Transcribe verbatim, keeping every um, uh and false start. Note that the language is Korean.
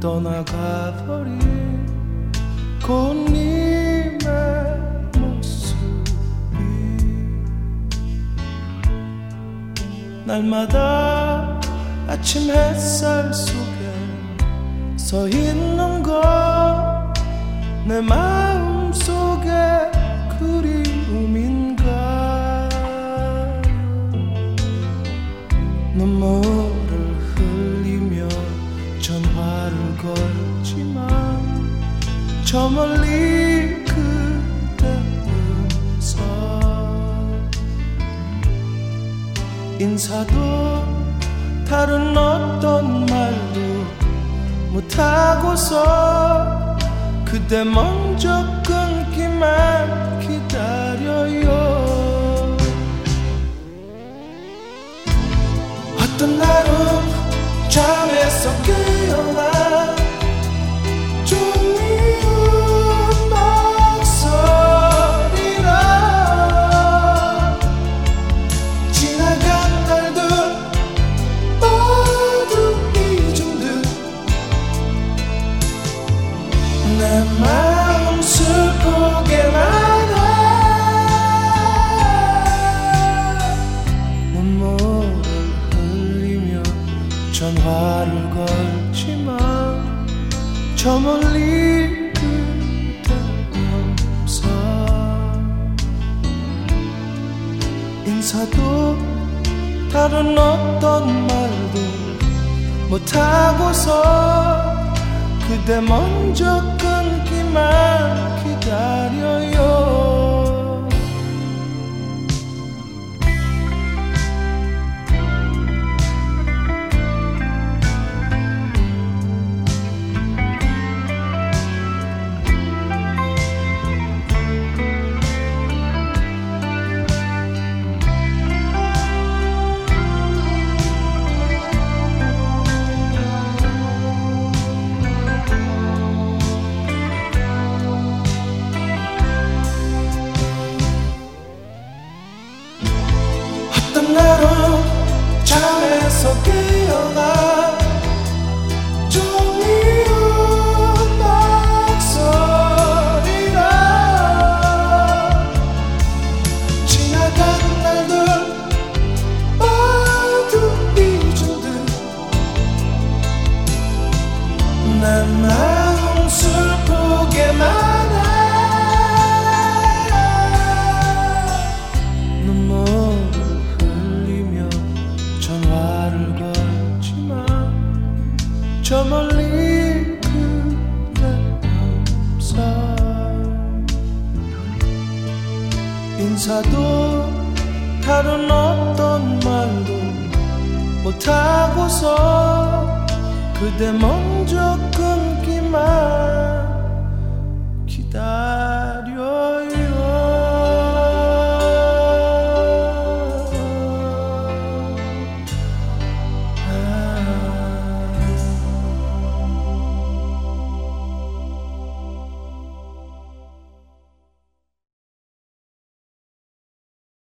떠나가버린 꽃님의 모습이 날마다 아침 햇살 속에 서 있는 것 내 마음 속에 그리움인가 눈물을 흘리며 전화를 걸지만 저 멀리 그대 음성 인사도 다른 어떤 말도 못하고서 그대 먼저 끊기만 기다려요. 어떤 날은 잠에서 깨어나 좀 미운 목소리라 지나간 날들 모두 잊은 듯 내 마음 슬프게만 해 눈물을 흘리며 전화를 걸지만 저 멀리 그대 없어 인사도 다른 어떤 말도 못하고서 그대 먼저 끊기만 기다려요. 날은 잠에서 깨어나 좀 미운 목소리라 지나간 날들 모두 잊은 듯 내 마음 슬프게만 해 눈물을 전화를 걸지만 저 멀리 그대 없어 인사도 다른 어떤 말도 못하고서 그대 먼저 끊기만